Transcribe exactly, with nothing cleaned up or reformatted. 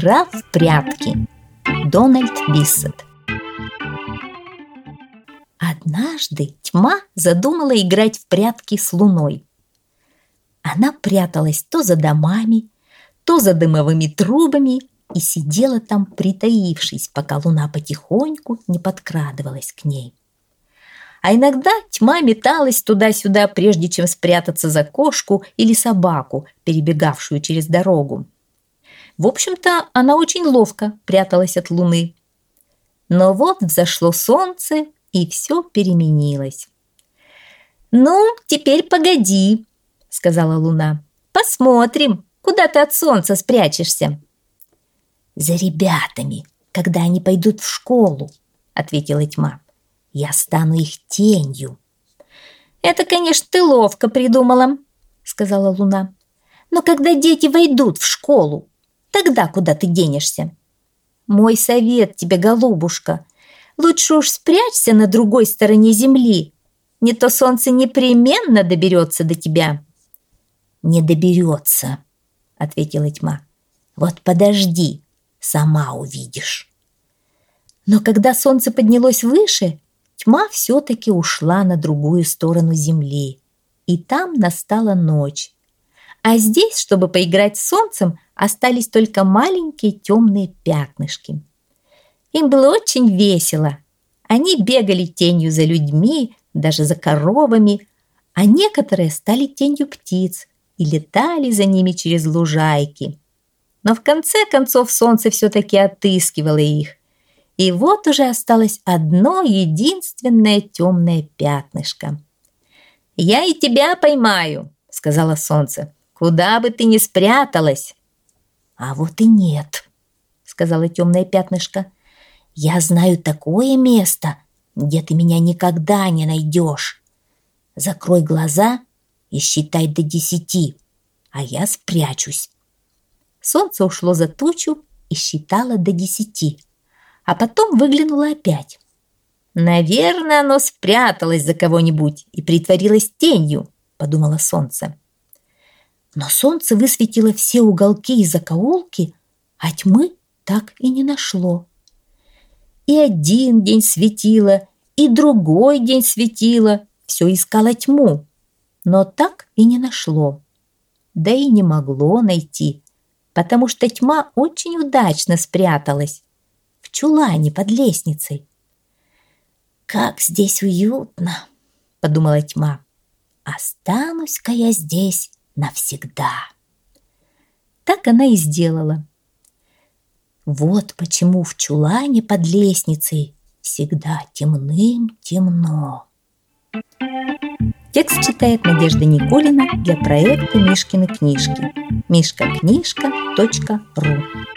Игра в прятки. Дональд Биссет. Однажды Тьма задумала играть в прятки с Луной. Она пряталась то за домами, то за дымовыми трубами и сидела там, притаившись, пока Луна потихоньку не подкрадывалась к ней. А иногда Тьма металась туда-сюда, прежде чем спрятаться за кошку или собаку, перебегавшую через дорогу. В общем-то, она очень ловко пряталась от Луны. Но вот взошло солнце, и все переменилось. «Ну, теперь погоди», — сказала Луна. «Посмотрим, куда ты от солнца спрячешься». «За ребятами, когда они пойдут в школу», — ответила Тьма. «Я стану их тенью». «Это, конечно, ты ловко придумала», — сказала Луна. «Но когда дети войдут в школу, тогда куда ты денешься? Мой совет тебе, голубушка, лучше уж спрячься на другой стороне земли, не то солнце непременно доберется до тебя». «Не доберется», — ответила Тьма. «Вот подожди, сама увидишь». Но когда солнце поднялось выше, Тьма все-таки ушла на другую сторону земли, и там настала ночь. А здесь, чтобы поиграть с солнцем, остались только маленькие темные пятнышки. Им было очень весело. Они бегали тенью за людьми, даже за коровами, а некоторые стали тенью птиц и летали за ними через лужайки. Но в конце концов солнце все-таки отыскивало их. И вот уже осталось одно единственное темное пятнышко. «Я и тебя поймаю», — сказала солнце, — «куда бы ты ни спряталась». «А вот и нет», — сказала темное пятнышко. «Я знаю такое место, где ты меня никогда не найдешь. Закрой глаза и считай до десяти, а я спрячусь». Солнце ушло за тучу и считало до десяти, а потом выглянуло опять. «Наверное, оно спряталось за кого-нибудь и притворилось тенью», — подумало солнце. Но солнце высветило все уголки и закоулки, а тьмы так и не нашло. И один день светило, и другой день светило, все искало тьму, но так и не нашло. Да и не могло найти, потому что тьма очень удачно спряталась в чулане под лестницей. «Как здесь уютно!» — подумала тьма. «Останусь-ка я здесь навсегда». Так она и сделала. Вот почему в чулане под лестницей всегда темным-темно. Текст читает Надежда Никулина для проекта Мишкины книжки. мишка книжка точка ру